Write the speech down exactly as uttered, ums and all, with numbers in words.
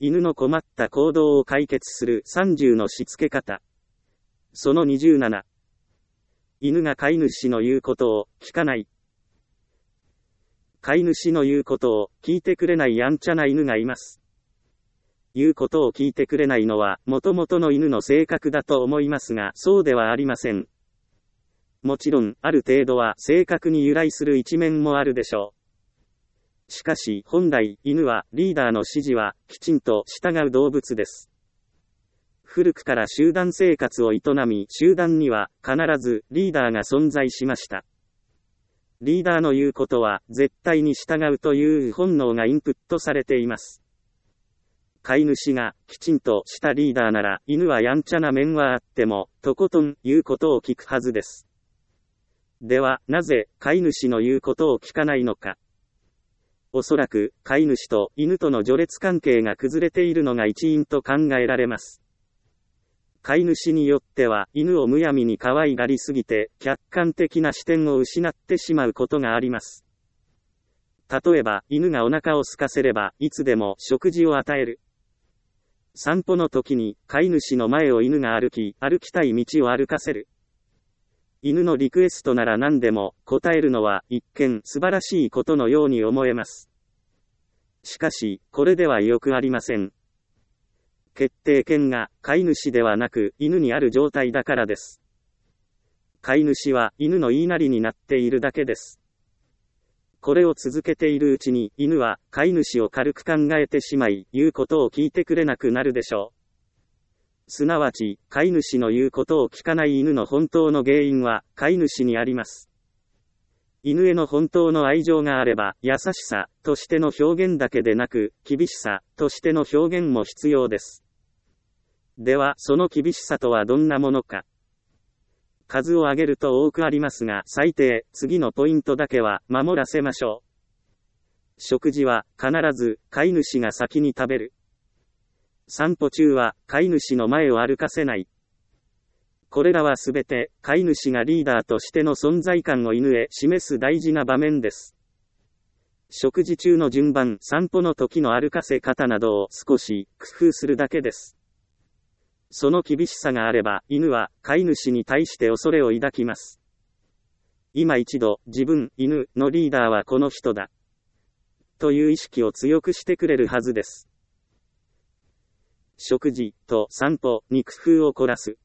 犬の困った行動を解決するさんじゅうのしつけ方。そのにじゅうなな。犬が飼い主の言うことを聞かない。飼い主の言うことを聞いてくれないやんちゃな犬がいます。言うことを聞いてくれないのは元々の犬の性格だと思いますが、そうではありません。もちろん、ある程度は性格に由来する一面もあるでしょう。しかし、本来、犬はリーダーの指示はきちんと従う動物です。古くから集団生活を営み、集団には必ずリーダーが存在しました。リーダーの言うことは絶対に従うという本能がインプットされています。飼い主がきちんとしたリーダーなら、犬はやんちゃな面はあっても、とことん言うことを聞くはずです。では、なぜ飼い主の言うことを聞かないのか。おそらく、飼い主と犬との序列関係が崩れているのが一因と考えられます。飼い主によっては、犬をむやみに可愛がりすぎて、客観的な視点を失ってしまうことがあります。例えば、犬がお腹を空かせれば、いつでも食事を与える。散歩の時に、飼い主の前を犬が歩き、歩きたい道を歩かせる。犬のリクエストなら何でも答えるのは一見素晴らしいことのように思えます。しかし、これではよくありません。決定権が飼い主ではなく犬にある状態だからです。飼い主は犬の言いなりになっているだけです。これを続けているうちに犬は飼い主を軽く考えてしまい、言うことを聞いてくれなくなるでしょう。すなわち、飼い主の言うことを聞かない犬の本当の原因は飼い主にあります。犬への本当の愛情があれば、優しさとしての表現だけでなく、厳しさとしての表現も必要です。では、その厳しさとはどんなものか。数を挙げると多くありますが、最低、次のポイントだけは守らせましょう。食事は必ず飼い主が先に食べる。散歩中は飼い主の前を歩かせない。これらはすべて飼い主がリーダーとしての存在感を犬へ示す大事な場面です。食事中の順番、散歩の時の歩かせ方などを少し工夫するだけです。その厳しさがあれば、犬は飼い主に対して恐れを抱きます。今一度、自分、犬のリーダーはこの人だ。という意識を強くしてくれるはずです。食事と散歩に工夫を凝らす。